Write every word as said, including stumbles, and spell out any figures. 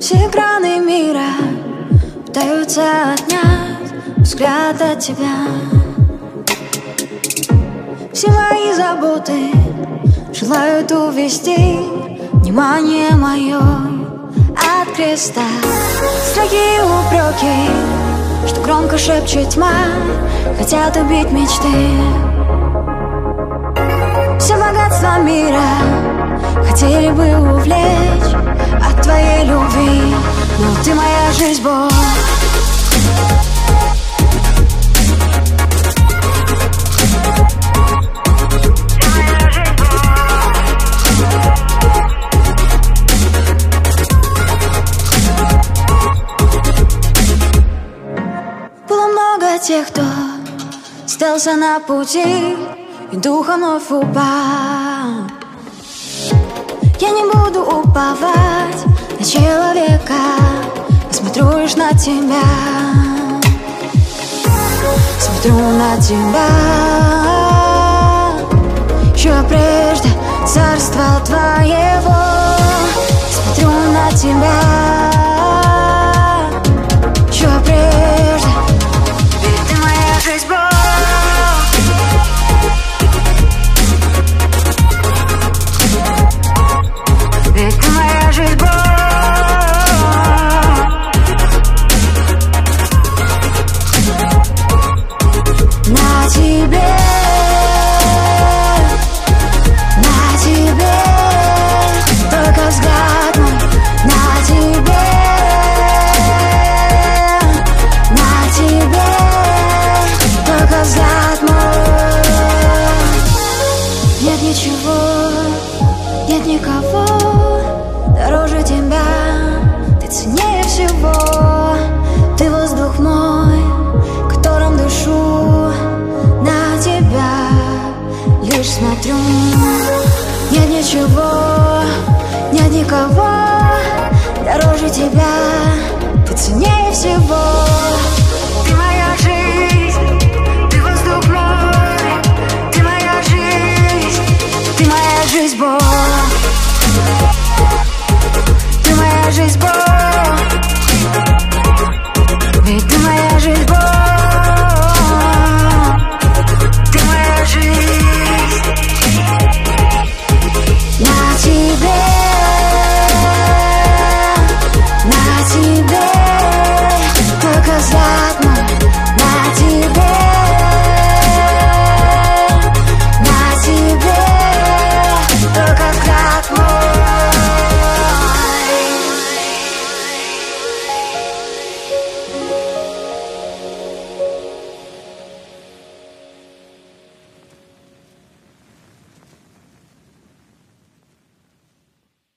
Все экраны мира пытаются отнять взгляд от тебя. Все мои заботы желают увести внимание мое от креста. Страхи и упреки, что громко шепчет тьма, хотят убить мечты. Все богатства мира хотели бы увлечь от твоей любви, но ты моя жизнь, Бог. Было много тех, кто сдался на пути и духом вновь упал. Я не буду уповать на человека, посмотрю лишь на тебя. Смотрю на тебя, еще прежде царства твоего. Смотрю на тебя, еще прежде, ведь ты моя жизнь, Бог. Ведь ты моя жизнь, Бог. На тебе, на тебе, только взгляд мой, на тебе, на тебе, только взгляд мой. Нет ничего, нет никого дороже тебя, ты ценнее всего. Ты воздух мой, которым дышу, на тебя лишь смотрю. Нет ничего, нет никого дороже тебя, ты ценнее всего.